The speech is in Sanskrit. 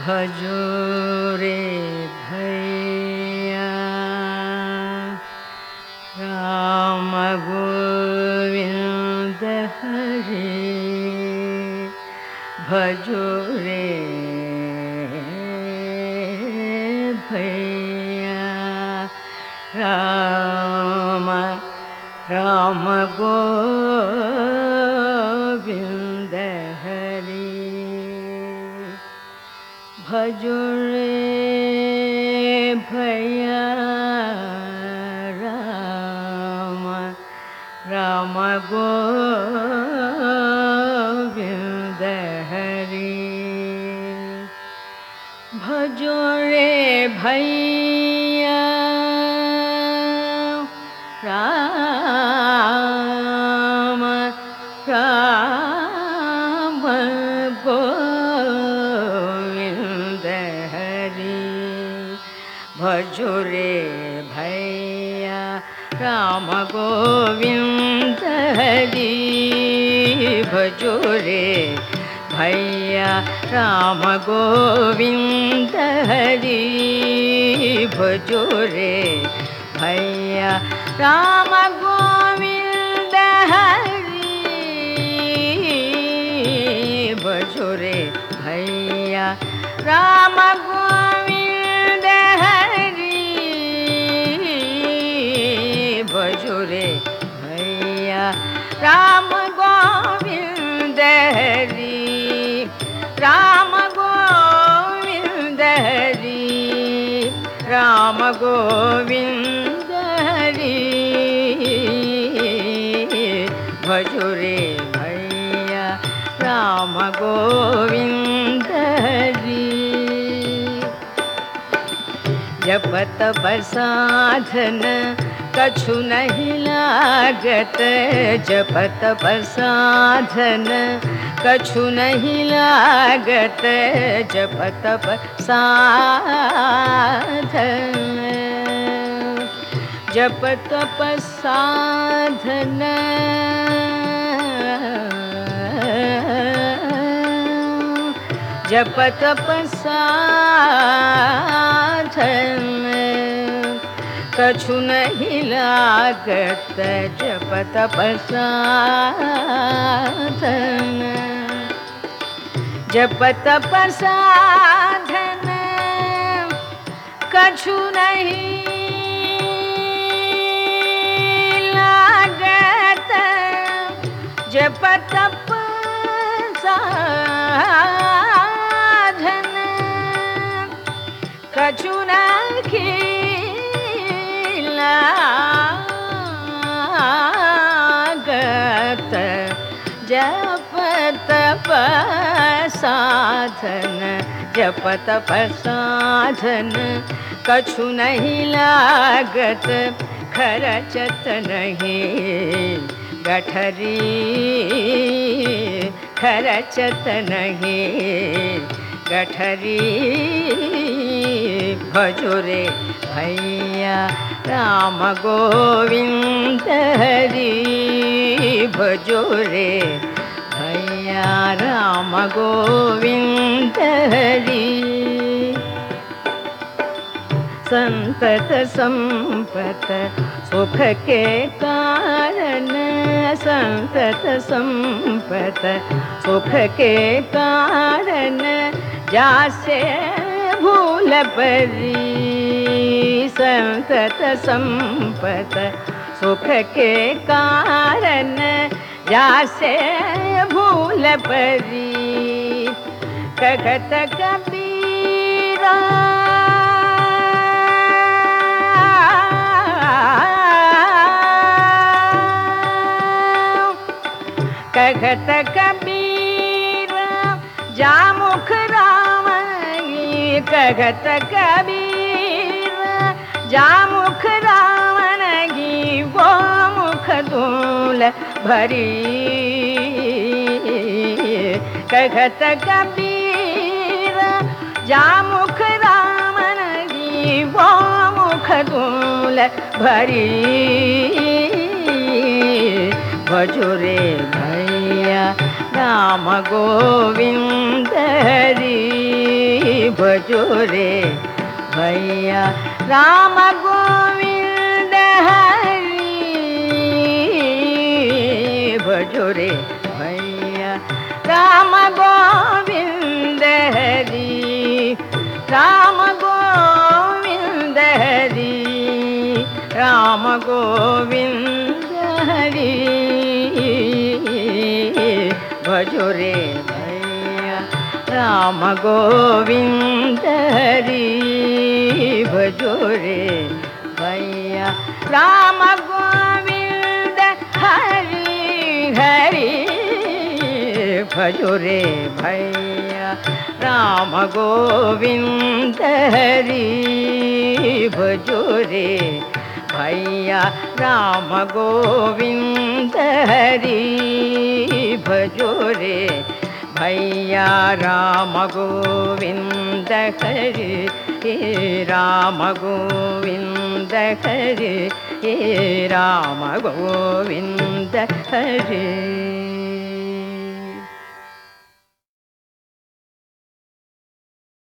भजो रे भैया राम गोविंद हरे भजो रे भैया राम राम गोविंद हरे भजो रे भैया राम राम गोविंद हरे भजो रे भैया राम राम गोविंद हरे भजो रे भैया राम गोविंद हरे भजो रे भैया राम गोविंद हरे भजो रे भैया राम गोविंद हरे भजो रे भैया राम गोविंद हरे भजो रे भैया राम गोविंद हरे राम गोविंद हरे राम गोविंद हरे भजो रे भैया राम गोविंद हरे जप तप साधन कछु नहीं लागत जप तप साधन कछु नहीं लागत जप तप साधन जप तप साधन जप तप साधन कछु नहीं लागत जप तप साधन जप तप साधन कछु नहीं लागत जप तप साधन कछु नहीं लागत जप तप साधन जप तप साधन कछु नहीं लागत खरचत नहीं गठरी खरचत नहीं गठरी भजो रे भैया राम गोविंद हरे भजो रे भैया राम गोविंद हरे संतत संपत सुख के कारण संतत संपत सुख के कारण जासे भूल परी संतत संपत सुख के कारण जासे भूल परी कहत कबीरा कहत कबीरा जामुख रावण कहत कबीरा जामुख रावण की वो मुख धूल भरी कहत कबीरा जामुख रावण की वो मुख धूल भरी भजो रे भैया राम गोविंद हरि भजो रे भैया राम गोविंद हरि भजो रे भैया राम गोविंद हरि राम गोविंद हरि राम गोविंद हरि भजो रे भैया राम गोविंद हरि भजो रे भैया राम गोविंद हरि हरि भजो रे भैया राम गोविंद हरि भजो रे भैया राम गोविंद हरि भजो रे भैया राम गोविंद हरि राम गोविंद हरि राम गोविंद हरि।